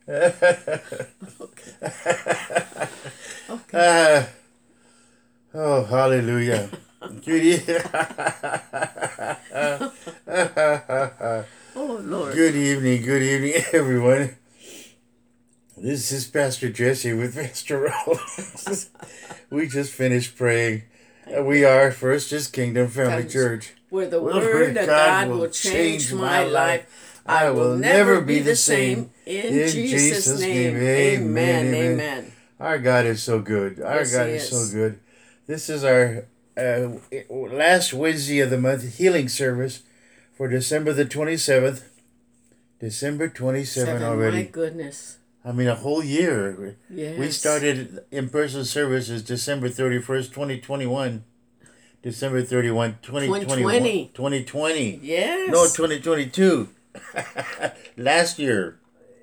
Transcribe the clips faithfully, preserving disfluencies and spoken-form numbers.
Okay. Okay. Uh, oh, hallelujah. Good, e- Oh Lord. good evening, good evening, everyone. This is Pastor Jesse with Pastor Rollins. We just finished praying. Uh, We Okay. are First is Kingdom Family Comes Church. where the Well, word Lord of God God will will change change my my life. life. I I will will never never be be the the same. same. In In Jesus' Jesus' name, name. amen, Amen. amen. Amen. Our God is so good. Our Yes, He God is so is. good. This is our uh, last Wednesday of the month healing service for December the twenty-seventh. December twenty-seventh Seven. My already. goodness. I mean, a whole year. We Yes. started in person services December thirty-first, twenty twenty-one. December thirty-first, twenty twenty-one. twenty twenty. twenty twenty. No, Yes. twenty twenty-two. Last year,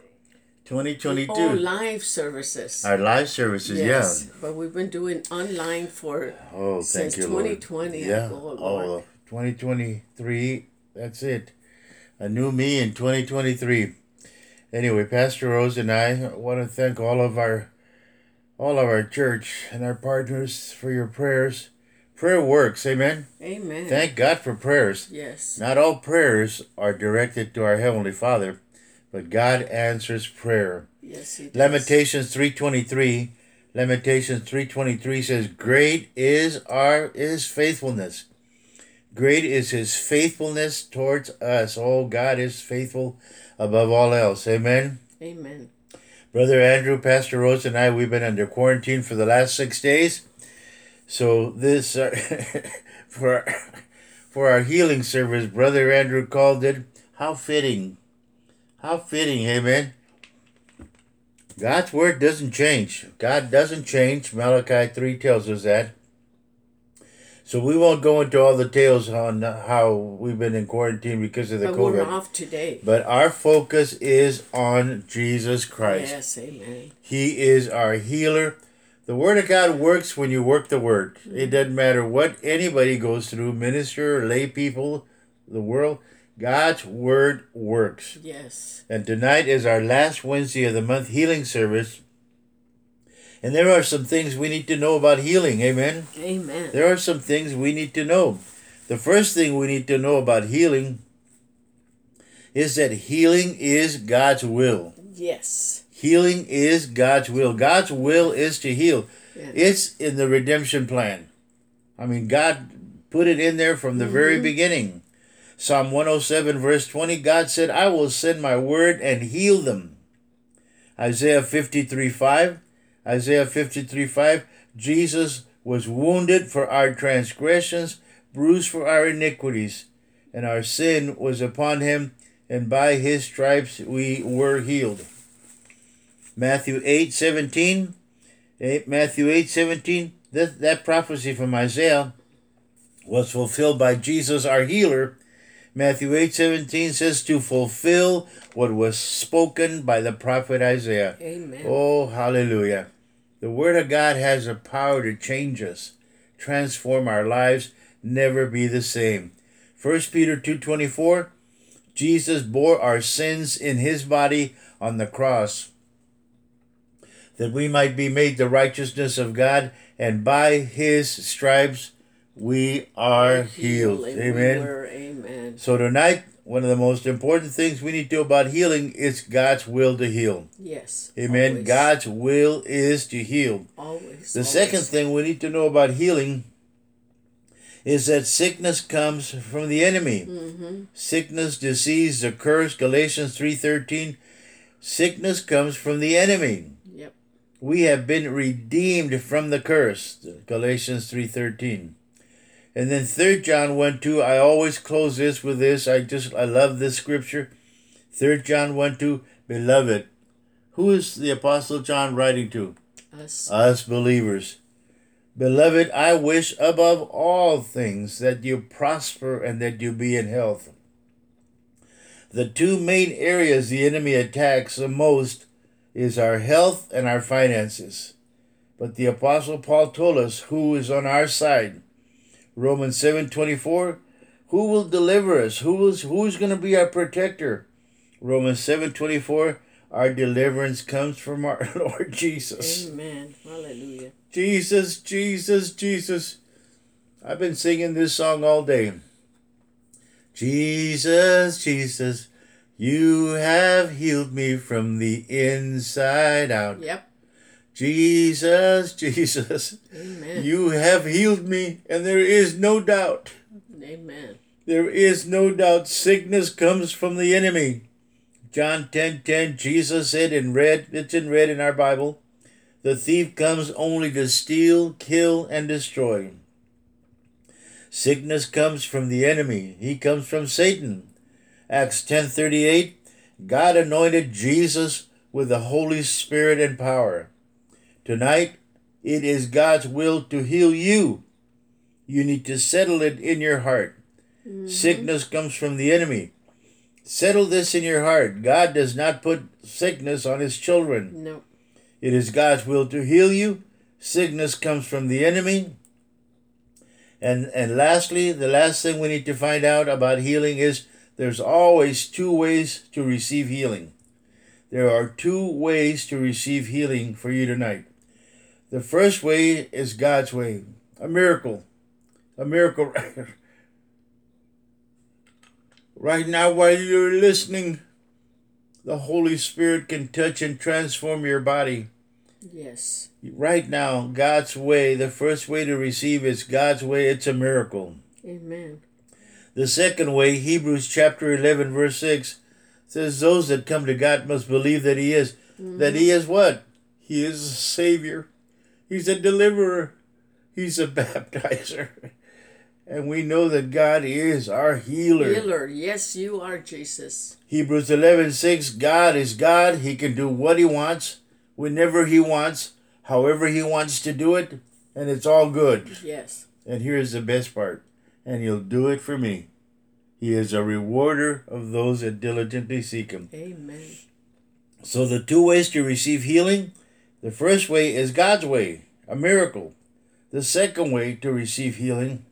Oh, twenty twenty-two. live services. Our live services, yeah. Yes, but we've been doing online for Oh, thank since you, Lord. twenty twenty. I Yeah. go, Lord. Oh, twenty twenty-three. That's it. A new me in twenty twenty-three. Anyway, Pastor Rose and I want to thank all of our all of our church and our partners for your prayers. Prayer works, amen. Amen. Thank God for prayers. Yes. Not all prayers are directed to our Heavenly Father, but God answers prayer. Yes, He does. Lamentations three twenty-three. Lamentations three twenty-three says, "Great is our his faithfulness. Great is his faithfulness towards us." Oh, God is faithful above all else. Amen. Amen. Brother Andrew, Pastor Rose, and I, we've been under quarantine for the last six days. So this uh, for our, for our healing service, Brother Andrew called it, "How fitting, how fitting." Amen. God's word doesn't change. God doesn't change. Malachi three tells us that. So we won't go into all the tales on how we've been in quarantine because of the But COVID. we're off today. But our focus is on Jesus Christ. Yes, amen. He is our healer. The Word of God works when you work the Word. Mm-hmm. It doesn't matter what anybody goes through, minister, lay people, the world. God's Word works. Yes. And tonight is our last Wednesday of the month healing service. And there are some things we need to know about healing. Amen? Amen. There are some things we need to know. The first thing we need to know about healing is that healing is God's will. Yes. Healing is God's will. God's will is to heal. Yeah. It's in the redemption plan. I mean, God put it in there from the mm-hmm. very beginning. Psalm one oh seven verse twenty, God said, "I will send my word and heal them." Isaiah fifty-three five, Isaiah fifty-three five, Jesus was wounded for our transgressions, bruised for our iniquities, and our sin was upon him, and by his stripes we were healed. Matthew eight seventeen, Matthew eight seventeen, that, that prophecy from Isaiah was fulfilled by Jesus, our healer. Matthew eight seventeen says to fulfill what was spoken by the prophet Isaiah. Amen. Oh, hallelujah. The Word of God has the power to change us, transform our lives, never be the same. First Peter two twenty-four, Jesus bore our sins in his body on the cross, that we might be made the righteousness of God, and by his stripes we are healed. Amen. We were, amen. So tonight, one of the most important things we need to know about healing is God's will to heal. Yes. Amen. Always. God's will is to heal. Always. The always. second thing we need to know about healing is that sickness comes from the enemy. Mm-hmm. Sickness, disease, the curse, Galatians three thirteen. Sickness comes from the enemy. Yep. We have been redeemed from the curse, Galatians three thirteen. And then Third John one two, I always close this with this. I just, I love this scripture. Third John one two, beloved. Who is the Apostle John writing to? Us. Us believers. Beloved, I wish above all things that you prosper and that you be in health. The two main areas the enemy attacks the most is our health and our finances. But the Apostle Paul told us who is on our side. Romans seven twenty-four, who will deliver us? Who is who's going to be our protector? Romans seven twenty-four, our deliverance comes from our Lord Jesus. Amen. Hallelujah. Jesus, Jesus, Jesus. I've been singing this song all day. Jesus, Jesus, you have healed me from the inside out. Yep. Jesus, Jesus, Amen. you have healed me, and there is no doubt. Amen. There is no doubt sickness comes from the enemy. John ten ten, Jesus said in red, it's in red in our Bible, the thief comes only to steal, kill, and destroy. Sickness comes from the enemy. He comes from Satan. Acts ten thirty-eight, God anointed Jesus with the Holy Spirit and power. Tonight, it is God's will to heal you. You need to settle it in your heart. Mm-hmm. Sickness comes from the enemy. Settle this in your heart. God does not put sickness on his children. No. It is God's will to heal you. Sickness comes from the enemy. And and lastly, the last thing we need to find out about healing is there's always two ways to receive healing. There are two ways to receive healing for you tonight. The first way is God's way. A miracle. A miracle. Right now, while you're listening, the Holy Spirit can touch and transform your body. Yes. Right now, God's way, the first way to receive is God's way. It's a miracle. Amen. The second way, Hebrews chapter eleven, verse six, says those that come to God must believe that he is. Mm-hmm. That he is what? He is a Savior. He's a deliverer. He's a baptizer. And we know that God is our healer. Healer. Yes, you are, Jesus. Hebrews eleven six, God is God. He can do what he wants, whenever he wants, however he wants to do it, and it's all good. Yes. And here's the best part. And he'll do it for me. He is a rewarder of those that diligently seek him. Amen. So the two ways to receive healing, the first way is God's way, a miracle. The second way to receive healing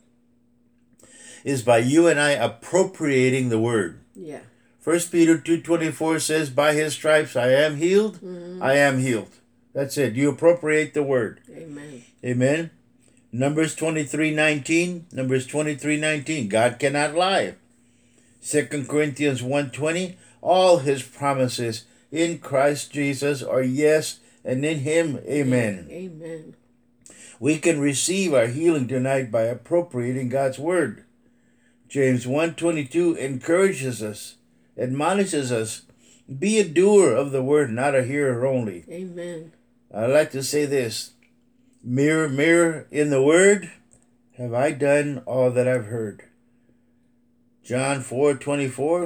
is by you and I appropriating the word. Yeah. First Peter two twenty-four says, by his stripes I am healed, mm-hmm. I am healed. That's it. You appropriate the word. Amen. Amen. Numbers twenty-three nineteen. Numbers twenty-three nineteen. God cannot lie. Second Corinthians one twenty. All his promises in Christ Jesus are yes, and in him, amen. Amen. We can receive our healing tonight by appropriating God's word. James one twenty-two encourages us, admonishes us, be a doer of the word, not a hearer only. Amen. I like to say this. Mirror, mirror in the word, have I done all that I've heard? John four twenty-four.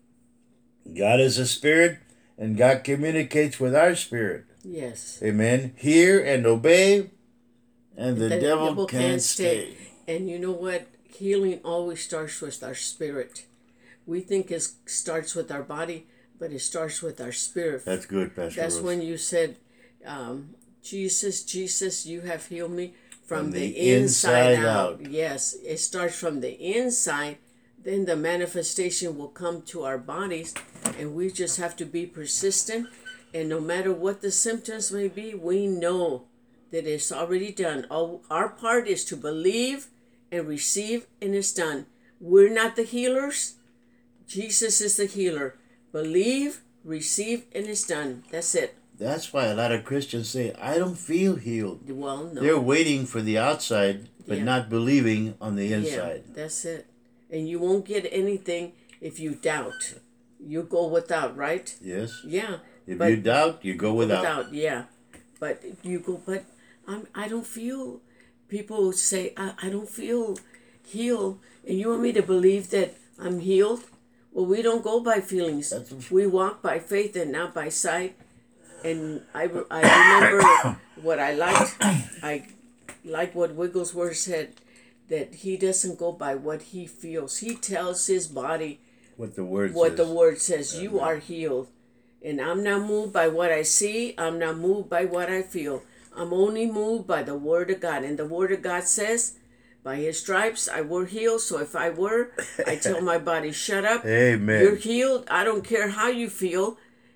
God is a spirit, and God communicates with our spirit. Yes. Amen. Hear and obey, and the, the devil, devil can't, can't stay. stay. And you know what? Healing always starts with our spirit. We think it starts with our body, but it starts with our spirit. That's good, Pastor That's Rose. when you said, um, Jesus, Jesus, you have healed me from, from the, the inside, inside out. out. Yes, it starts from the inside. Then the manifestation will come to our bodies, and we just have to be persistent. And no matter what the symptoms may be, we know that it's already done. All, our part is to believe and receive, and it's done. We're not the healers. Jesus is the healer. Believe, receive, and it's done. That's it. That's why a lot of Christians say, I don't feel healed. Well, no. They're waiting for the outside, but Yeah. not believing on the inside. Yeah, that's it. And you won't get anything if you doubt. You go without, right? Yes. Yeah. If but you doubt, you go without. Without, yeah. But you go, but I'm, I don't feel, people say, I, I don't feel healed. And you want me to believe that I'm healed? Well, we don't go by feelings. That's- We walk by faith and not by sight. And I, I remember what I liked. I like what Wigglesworth said, that he doesn't go by what he feels. He tells his body What the word what says. the word says. You Amen. are healed. And I'm not moved by what I see. I'm not moved by what I feel. I'm only moved by the word of God. And the word of God says, by his stripes I were healed. So if I were, I tell my body, shut up. Amen. You're healed. I don't care how you feel.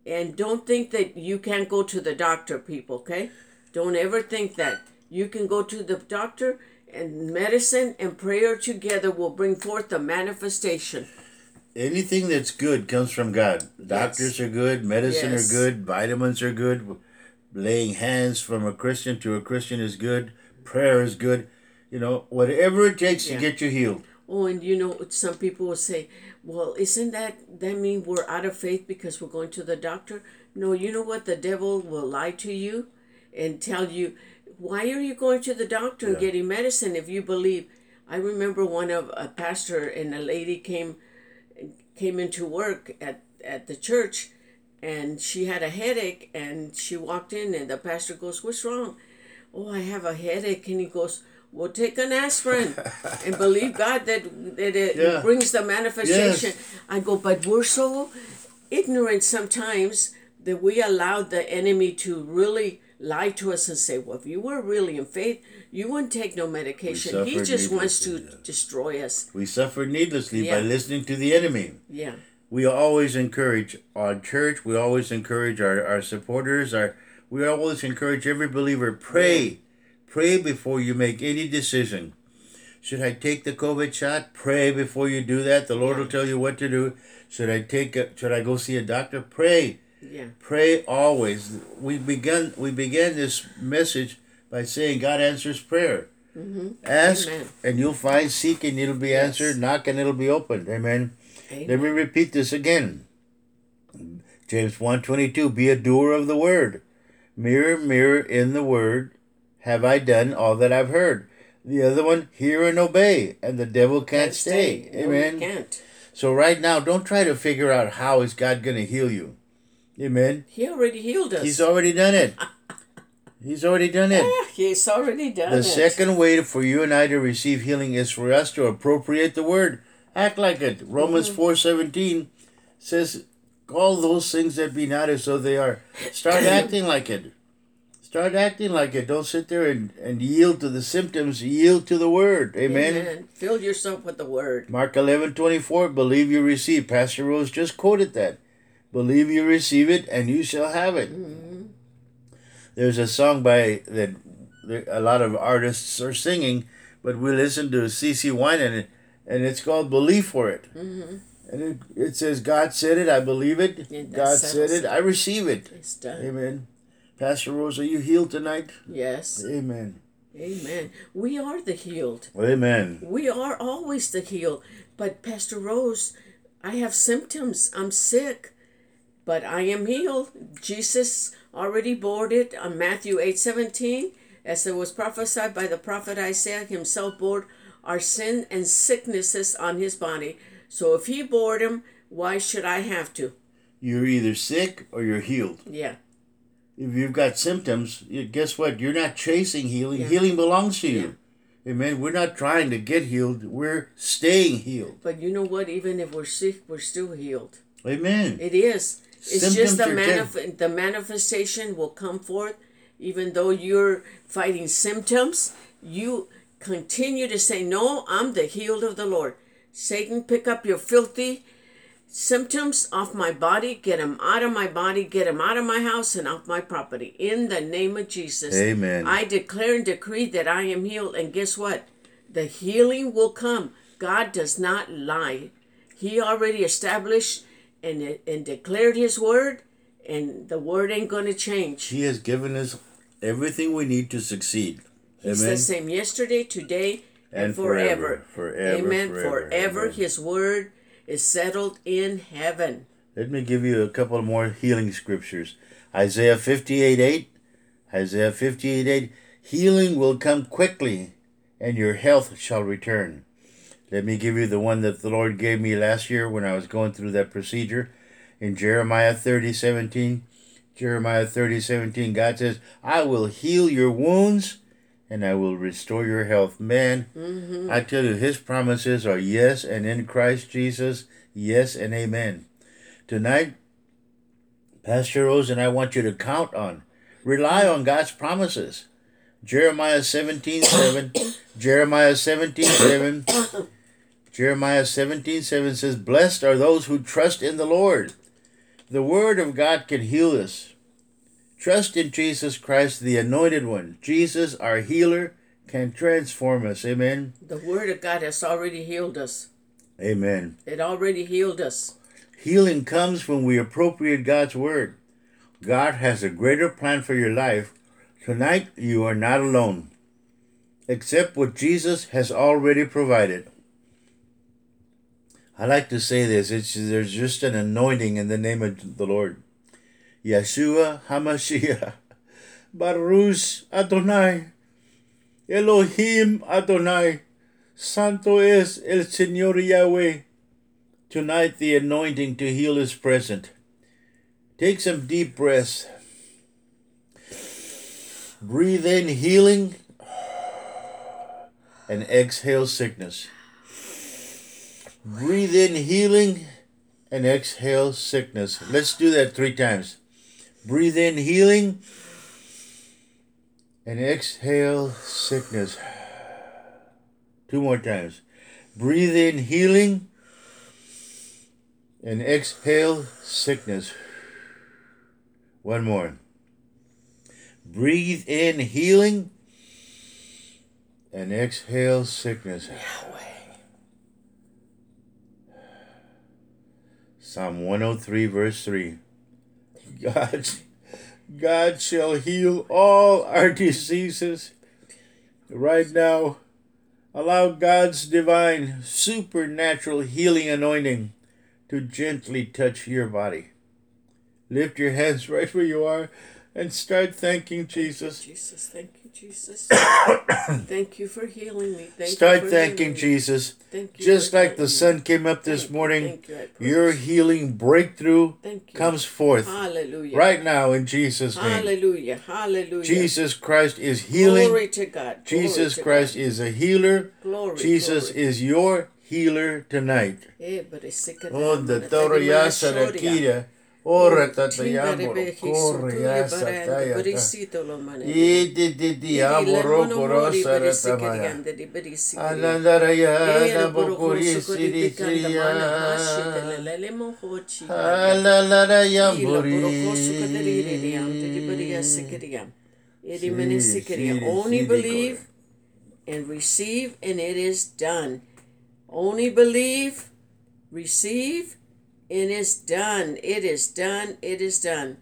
And don't think that you can't go to the doctor, people, okay? Don't ever think that. You can go to the doctor, and medicine and prayer together will bring forth the manifestation. Anything that's good comes from God. Doctors yes. are good, medicine yes. are good, vitamins are good. Laying hands from a Christian to a Christian is good. Prayer is good. You know, whatever it takes yeah. to get you healed. Oh, and you know, some people will say, well, isn't that, that mean we're out of faith because we're going to the doctor? No, you know what? The devil will lie to you and tell you, why are you going to the doctor yeah. and getting medicine if you believe? I remember one of a pastor and a lady came came into work at, at the church, and she had a headache, and she walked in, and the pastor goes, what's wrong? Oh, I have a headache. And he goes, well, take an aspirin and believe God that, that it yeah. brings the manifestation. Yes. I go, but we're so ignorant sometimes that we allow the enemy to really lie to us and say, well, if you were really in faith, you wouldn't take no medication. He just wants to yeah. destroy us. We suffer needlessly yeah. by listening to the enemy. Yeah. We always encourage our church. We always encourage our, our supporters. Our We always encourage every believer, pray. Yeah. Pray before you make any decision. Should I take the COVID shot? Pray before you do that. The Lord yeah. will tell you what to do. Should I take a, should I go see a doctor? Pray. Yeah. Pray always. We began we began this message by saying God answers prayer. Mm-hmm. Ask Amen. and you'll find. Seek and it'll be yes. answered. Knock and it'll be opened. Amen. Amen. Let me repeat this again. James one twenty-two. Be a doer of the word. Mirror, mirror in the word. Have I done all that I've heard? The other one, hear and obey, and the devil can't, can't stay. stay. Amen. No, can't. So right now, don't try to figure out how is God going to heal you. Amen. He already healed us. He's already done it. He's already done it. Yeah, he's already done the it. The second way for you and I to receive healing is for us to appropriate the word. Act like it. Romans mm-hmm. four seventeen says, call those things that be not as though they are. Start acting like it. Start acting like it. Don't sit there and, and yield to the symptoms. Yield to the word. Amen. Amen. Fill yourself with the word. Mark eleven twenty-four. Believe you receive. Pastor Rose just quoted that. Believe you receive it, and you shall have it. Mm-hmm. There's a song by that a lot of artists are singing, but we listen to C C Winans, and it's called "Believe for It." Mm-hmm. And it, it says, "God said it, I believe it. Yeah, God said it, I receive it." It's done. Amen. Pastor Rose, are you healed tonight? Yes. Amen. Amen. We are the healed. Amen. We are always the healed. But Pastor Rose, I have symptoms. I'm sick, but I am healed. Jesus already bore it on Matthew eight seventeen, as it was prophesied by the prophet Isaiah. Himself bore our sin and sicknesses on his body. So if he bore them, why should I have to? You're either sick or you're healed. Yeah. If you've got symptoms, guess what? You're not chasing healing. Yeah. Healing belongs to you. Yeah. Amen. We're not trying to get healed. We're staying healed. But you know what? Even if we're sick, we're still healed. Amen. It is. It's symptoms just the, manif- the manifestation will come forth. Even though you're fighting symptoms, you continue to say, no, I'm the healed of the Lord. Satan, pick up your filthy symptoms off my body, get them out of my body, get them out of my house and off my property. In the name of Jesus. Amen. I declare and decree that I am healed. And guess what? The healing will come. God does not lie. He already established and, and declared his word, and the word ain't going to change. He has given us everything we need to succeed. Amen. He's the same yesterday, today, and, and forever. Forever. forever Amen. Forever. Forever. Amen. His word is settled in heaven. Let me give you a couple more healing scriptures. Isaiah fifty-eight eight. Isaiah fifty-eight eight. Healing will come quickly, and your health shall return. Let me give you the one that the Lord gave me last year when I was going through that procedure. In Jeremiah thirty seventeen. Jeremiah thirty seventeen. God says, I will heal your wounds, and I will restore your health. Man, mm-hmm. I tell you, his promises are yes, and in Christ Jesus, yes and amen. Tonight, Pastor Rose and I want you to count on, rely on God's promises. Jeremiah seventeen seven. Jeremiah seventeen seven. Jeremiah seventeen seven says, blessed are those who trust in the Lord. The Word of God can heal us. Trust in Jesus Christ, the Anointed One. Jesus, our healer, can transform us. Amen. The Word of God has already healed us. Amen. It already healed us. Healing comes when we appropriate God's Word. God has a greater plan for your life. Tonight, you are not alone. Accept what Jesus has already provided. I like to say this. It's, there's just an anointing in the name of the Lord. Yeshua HaMashiach. Baruch Adonai. Elohim Adonai. Santo es el Señor Yahweh. Tonight, the anointing to heal is present. Take some deep breaths. Breathe in healing and exhale sickness. Breathe in healing and exhale sickness. Let's do that three times. Breathe in healing and exhale sickness. Two more times. Breathe in healing and exhale sickness. One more. Breathe in healing and exhale sickness. Yahweh. Psalm one oh three, verse three. God, God shall heal all our diseases. Right now, allow God's divine, supernatural healing anointing to gently touch your body. Lift your hands right where you are and start thanking Jesus. Jesus, thank you, Jesus. Thank you for healing me. Thank Start you for thanking healing me. Jesus. Thank you Just for like the healing sun me. came up this Thank you, morning, thank you, I praise your you. healing breakthrough Thank you. comes forth Hallelujah. right now in Jesus' name. Hallelujah. Hallelujah. Jesus Christ is healing. Glory to God. Glory Jesus to Christ God. is a healer. Glory, Jesus glory. is your healer tonight. Eh, but it's sick of Oh, them, the and I tell you, my Toriyasa Shoria. Rakira. Ora Oh, tatayamoro. Tingare Behi, Korea Sotuya Baranda, satayata. Berisito Lomane. Iti titi amoro porosa ratamaya. Anandaraya na bokuri siri siria. Alalaraya buri. Only believe and receive, and it is done. Only believe, receive, and it's done. It is done. It is done.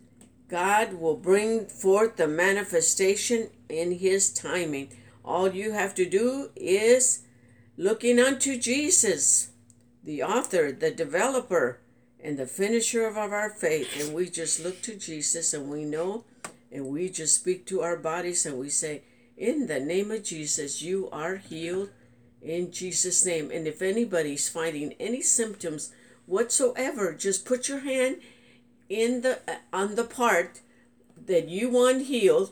God will bring forth the manifestation in His timing. All you have to do is looking unto Jesus, the author, the developer, and the finisher of our faith. And we just look to Jesus and we know, and we just speak to our bodies and we say, in the name of Jesus, you are healed in Jesus' name. And if anybody's finding any symptoms whatsoever, just put your hand in the uh, on the part that you want healed.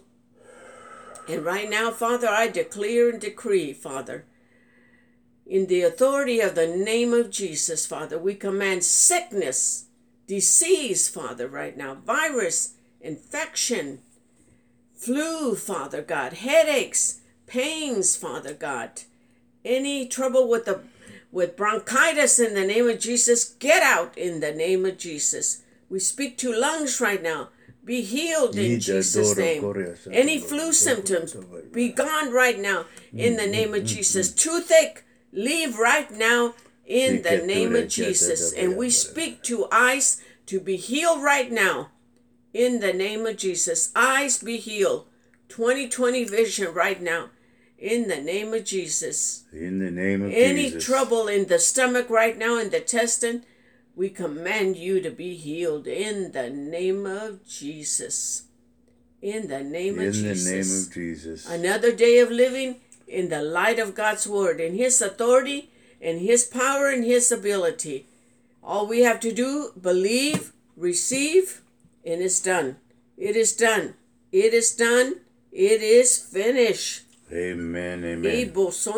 And right now, Father, I declare and decree, Father, in the authority of the name of Jesus, Father, we command sickness, disease, Father, right now, virus, infection, flu, Father God, headaches, pains, Father God, any trouble with the with bronchitis, in the name of Jesus, get out in the name of Jesus. We speak to lungs right now. Be healed in Jesus' name. Any flu symptoms, be gone right now in the name of Jesus. Toothache, leave right now in the name of Jesus. And we speak to eyes to be healed right now in the name of Jesus. Eyes be healed. twenty twenty vision right now in the name of Jesus. In the name of Any Jesus. trouble in the stomach right now, in the intestine, we command you to be healed in the name of Jesus. In the name In of Jesus. the name of Jesus. Another day of living in the light of God's word, in His authority, in His power, and His ability. All we have to do, believe, receive, and it's done. It is done. It is done. It is finished. Amen, amen.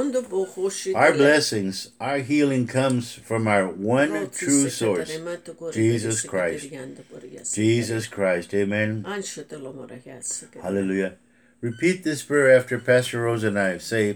Our Our blessings, our healing comes from our one true source, Jesus Christ. Jesus Christ, amen. Hallelujah. Repeat this prayer after Pastor Rose and I. Say,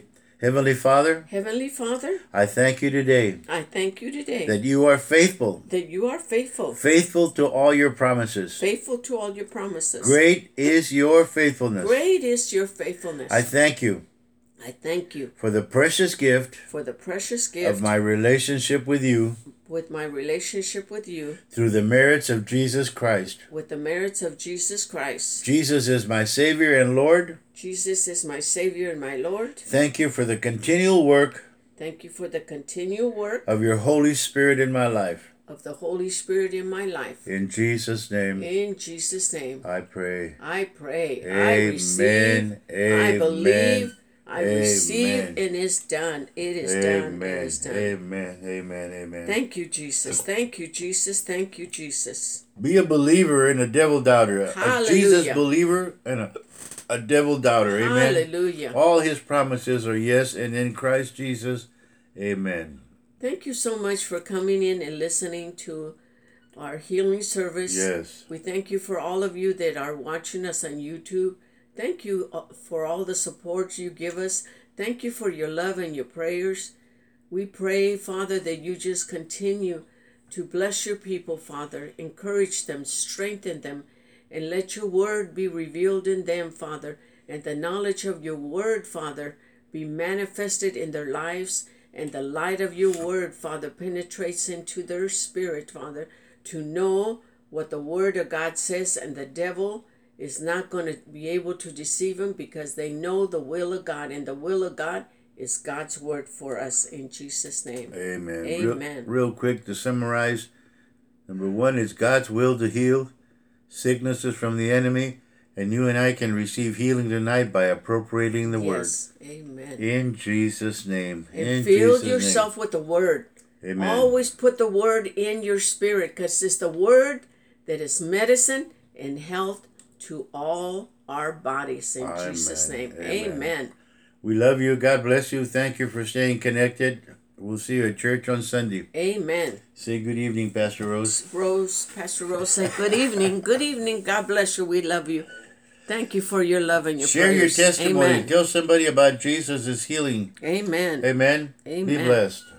Heavenly Father, Heavenly Father, I thank you today I thank you today that you are faithful, that you are faithful, faithful to all your promises. faithful to all your promises. Great is your faithfulness. Great is your faithfulness. I thank you I thank you for the precious gift for the precious gift of my relationship with you with my relationship with you through the merits of Jesus Christ. with the merits of Jesus Christ. Jesus is my Savior and Lord. Jesus is my Savior and my Lord. Thank you for the continual work Thank you for the continual work of your Holy Spirit in my life. of the Holy Spirit in my life. In Jesus' name, In Jesus' name, I pray. I pray. Amen. I receive. Amen. I believe. I Amen. receive, and it's done. It is done. It Amen. is done. Amen. Amen. Amen. Thank you, Jesus. Thank you, Jesus. Thank you, Jesus. Be a believer and a devil doubter. A Hallelujah. Jesus believer and a, a devil doubter. Amen. Hallelujah. All his promises are yes, and in Christ Jesus, amen. Thank you so much for coming in and listening to our healing service. Yes. We thank you for all of you that are watching us on YouTube. Thank you for all the support you give us. Thank you for your love and your prayers. We pray, Father, that you just continue to bless your people, Father. Encourage them, strengthen them, and let your word be revealed in them, Father. And the knowledge of your word, Father, be manifested in their lives. And the light of your word, Father, penetrates into their spirit, Father, to know what the word of God says. And the devil is not going to be able to deceive them because they know the will of God. And the will of God is God's word for us in Jesus' name. Amen. Amen. Real, real quick to summarize. Number one is God's will to heal sicknesses from the enemy. And you and I can receive healing tonight by appropriating the Yes. Amen. word. In Jesus' name. And in fill Jesus' yourself name. with the word. Amen. Always put the word in your spirit because it's the word that is medicine and health to all our bodies in Amen. Jesus' name. Amen. Amen. We love you. God bless you. Thank you for staying connected. We'll see you at church on Sunday. Amen. Say good evening, Pastor Rose. Rose, Pastor Rose, say good evening. Good evening. God bless you. We love you. Thank you for your love and your Share prayers. your testimony. Amen. Tell somebody about Jesus' healing. Amen. Amen. Amen. Be blessed.